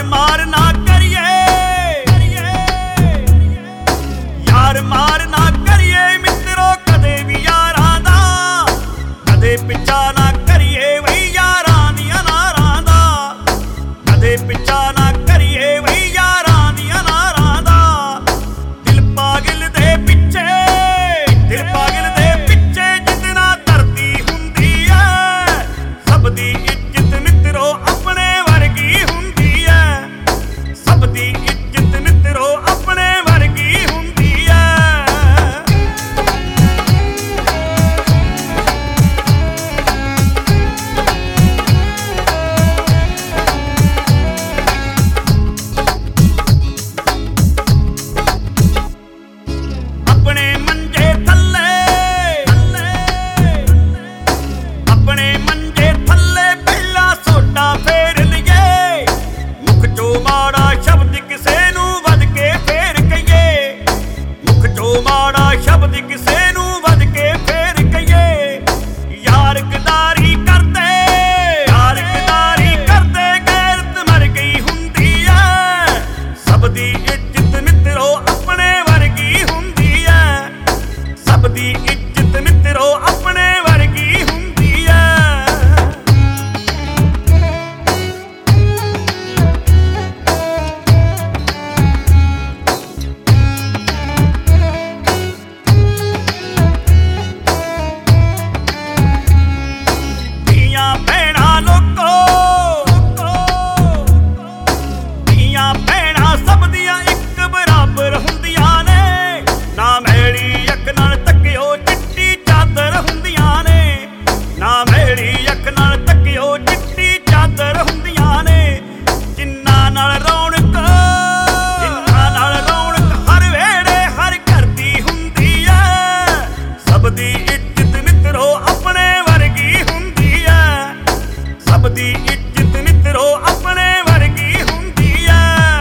मार ना करिए, यार मार ना करिए मित्रों कदे भी यारां दा, कदे पिछा ना करिए वही यारां दियां नारां दा, कदे पिछा ना करिए वही यारां दियां नारां दा। दिल पागल दे पिछे जितना धरती हुंदी है, सब दी इज्जत मित्रों अपने वर्गी हुंदी है, सब दी इज्जत मित्रों अपने वर्गी हुंदी है। अपने मंजे थल्ले पहला सोटा फेर लिये, मुख चो माड़ा शब्द किसे नू वध के फेर कहिए, मुख चो माड़ा शब्द किसे नू वध के फेर कहिए। यार गदारी करते गैरत मर गई हुंदी है, सब दी इज्जत मित्रों अपने वर्गी हुंदी है, सब दी इज्जत मित्रों अपने वर्गी हुंदी है। धीयां भैणां सब दियां इक बराबर हुंदियां ने, ना मैली अख नाल तकियो चिट्टी चादर हुंदियां ने, ना मैली अख नाल तकियो चिट्टी चादर हुंदियां ने। जिन्ना नाल रौनक हर वेड़े हर घर दी हुंदी है, सब दी इज्जत मित्रों अपने वर्गी हुंदी है, सब दी इज्जत मित्रों अपने वर्गी हुंदी है।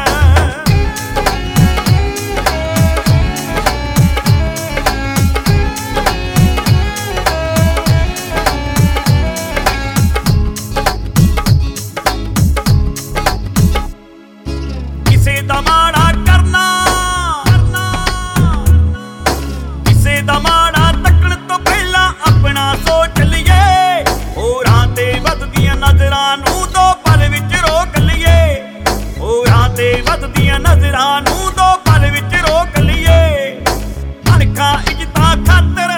किसे दा माड़ा करना, किसे दा माड़ा तकण तो पहला अपना सोच लिये, होरां ते वधदियां नज़रां नूं दो पल विच रोक लिये, होरां ते वधदियां नज़रां नूं दो पल विच रोक लिये। मनखां इज्जतां खातर